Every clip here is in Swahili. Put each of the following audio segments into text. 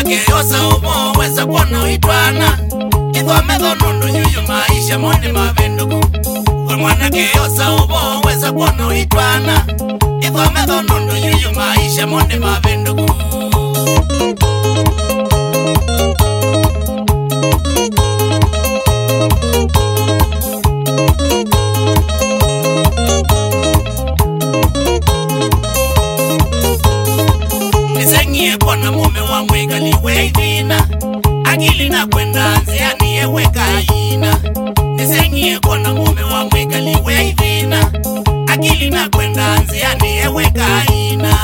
keyosa umo weza kuona uitwana Ithwa metho nundu yuyu maisha mone mavenduku Mwana keyosa umo weza kuona uitwana Ithwa metho nundu yuyu maisha mone mavenduku Nisengie kuona mume wa mwikaliwe ivina Akili na kwenda nziani eweka ina Nisengie kuona mume wa mwikaliwe ivina Akili na kwenda nziani eweka ina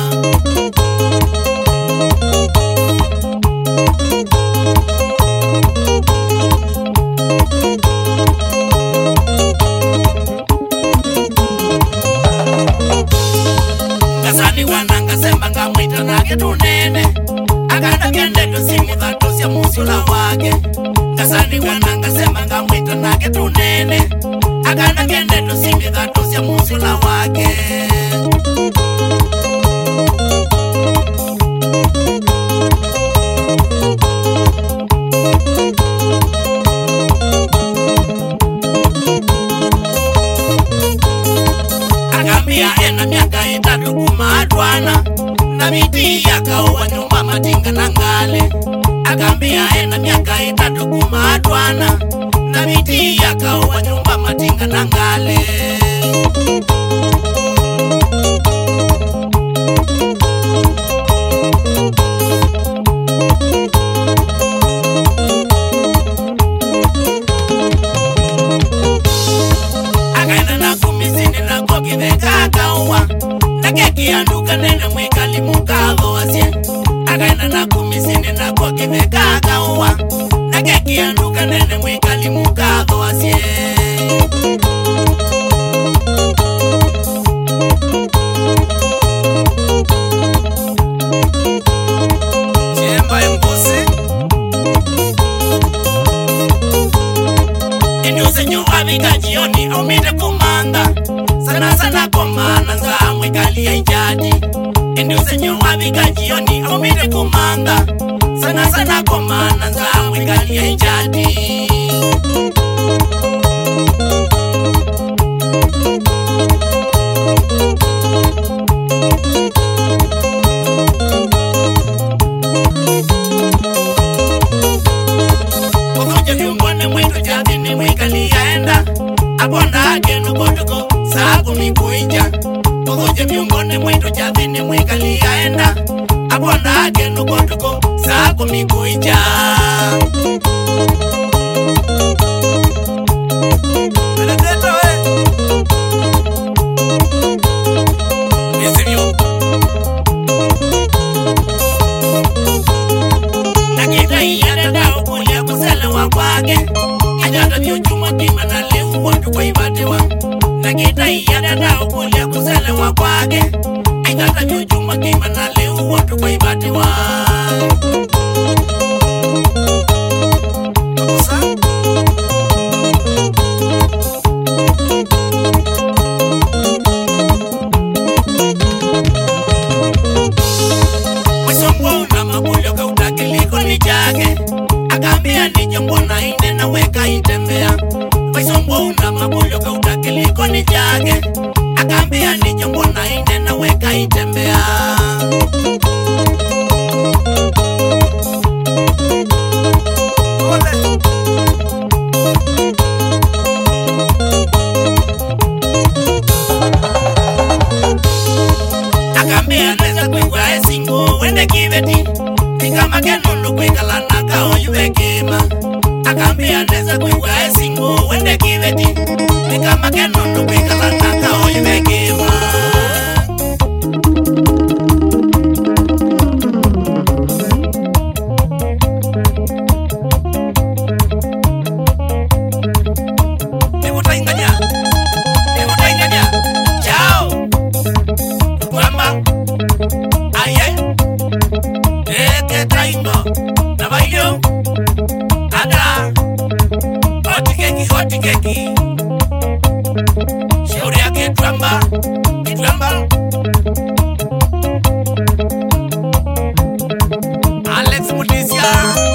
Ngasani wananga semba ngamwita nake tunene Akanda kende tusimi dhatosia musula wake Ngasani wananga semba ngamwita nake tunene Akanda kende tusimi dhatosia musula wake Akambia ena miaka itatu kumadwana Na miti yakaowa nyumba matinga na ngale Akambia ena miaka itatu kumadwana Na miti yakaowa nyumba matinga na ngale Akaenda na kumisini na kokiveka akaowa Na keki anduka nene mwikali mukalo asye Akaenda na kumisini na kokiveka akaowa Na keki anduka nene mwikali mukalo asye Chemba mbusi Inyuze nyo avika jioni aumite kumanga Sana sana komana za mwikali ya ijadi Inyuze nyo avika jioni aumite kumanga Sana sana komana za mwikali ya ijadi Kukuja viungone mwitu jadi ni mwikali yaenda Abonda ake nukotuko saku mikuija Kukuja viungone mwitu jadi ni mwikali yaenda Abonda ake nukotuko saku mikuija Nakita iyada dao kulia kusele wa kwake Ajata viuchuma kima na leu watu kwa ibatiwa Nakita iyada dao kulia kusele wa kwake Ajata viuchuma kima na leu watu kwa ibatiwa Akambia ni jambo na ine na weka itembea Waisombo una mabulyo kautakiliko ni jage Akambia ni jambo na ine na weka itembea Akambia neza kwekwa esingo wende kiveti Nikama kenundu kwekala naka oyuwe kema Akambia neza kwekwa esingo wende kiveti Nikama kenundu kwekala naka oyuwe kema Nikutainganya Chao Kwamba Aye Eke taingo Nabayo Ada Hoti keki Shauri yake Twamba kulisya